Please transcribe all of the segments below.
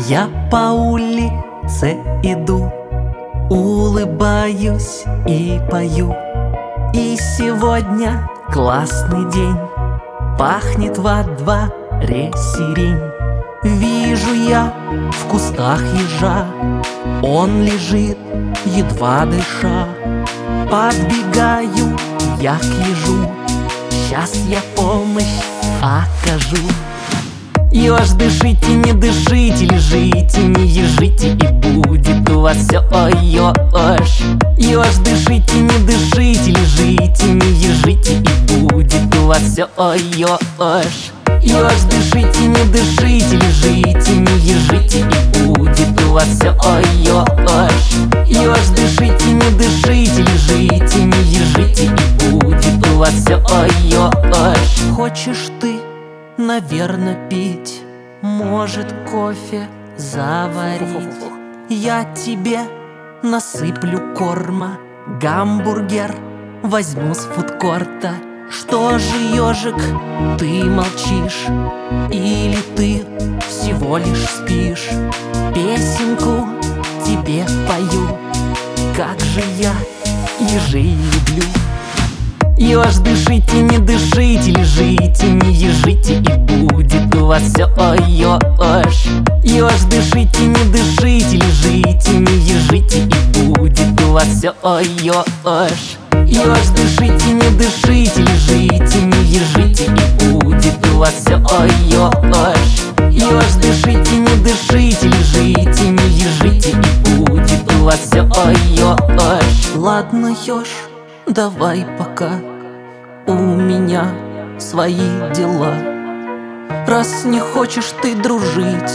Я по улице иду, улыбаюсь и пою. И сегодня классный день, пахнет во дворе сирень. Вижу я в кустах ежа, он лежит, едва дыша. Подбегаю я к ежу, щас я помощь окажу. Еж, дышите, не дышите, лежите, не ежите, и будет у вас все ой-ё-ош. Еж, дышите, не дышите, лежите, не ежите, и будет у вас все ой-ё-ош. Еж, дышите, не дышите, лежите, не ежите, и будет у вас все ой-ё-ош. Еж, дышите, не дышите, лежите, не ежите, и будет у вас все ой-ё-ош. Хочешь ты, наверно, пить, может, кофе заварить? Я тебе насыплю корма, гамбургер возьму с фудкорта. Что же, ежик, ты молчишь? Или ты всего лишь спишь? Песенку тебе пою, как же я ежей люблю. Еж, дышите, не дышите, лежите, не ежите, и будет у вас все ой-ё-ош. Еж, дышите, не дышите, лежите, не ежите, и будет у вас все ой-ё-ош. Еж, дышите, не дышите, лежите, не ежите, и будет у вас все ой-ё-ош. Еж, дышите, не дышите, лежите, не ежите, и будет у вас все ой-ё-ош. Ладно, еж, давай пока, у меня свои дела. Раз не хочешь ты дружить,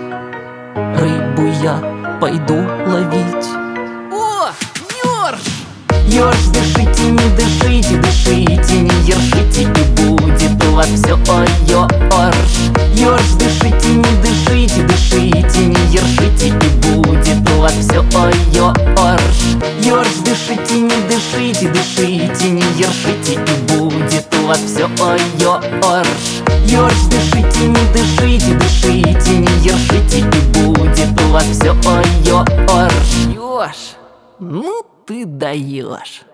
рыбу я пойду ловить. О, ёрш! Еж, дышите, не дышите, дышите, не ершите, и будет у вас все ой-ё-орш. Еж, дышите, не дышите, дышите, не ершите, и будет у вас все ой-ё-орш. Еж, дышите, не дышите, дышите, не ершите, и будет у вас все ой-ё-орш. Еж, дышите, не дышите, дышите, не ершите, и будет у вас все ой-ё-орш. Ёж, ну ты даешь.